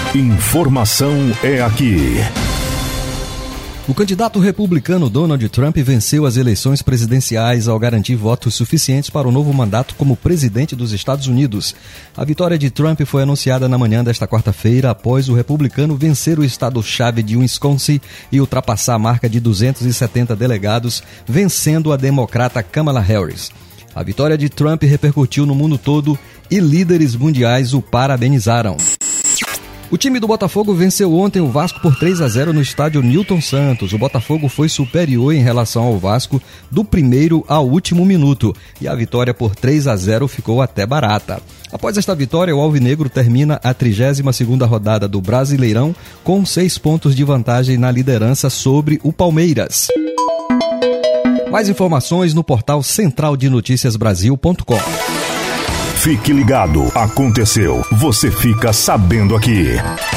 Informação é aqui. O candidato republicano Donald Trump venceu as eleições presidenciais ao garantir votos suficientes para o novo mandato como presidente dos Estados Unidos. A vitória de Trump foi anunciada na manhã desta quarta-feira após o republicano vencer o estado-chave de Wisconsin e ultrapassar a marca de 270 delegados, vencendo a democrata Kamala Harris. A vitória de Trump repercutiu no mundo todo e líderes mundiais o parabenizaram. O time do Botafogo venceu ontem o Vasco por 3-0 no estádio Newton Santos. O Botafogo foi superior em relação ao Vasco do primeiro ao último minuto e a vitória por 3-0 ficou até barata. Após esta vitória, o Alvinegro termina a 32ª rodada do Brasileirão com 6 pontos de vantagem na liderança sobre o Palmeiras. Mais informações no portal centraldenoticiasbrasil.com. Fique ligado, aconteceu, você fica sabendo aqui.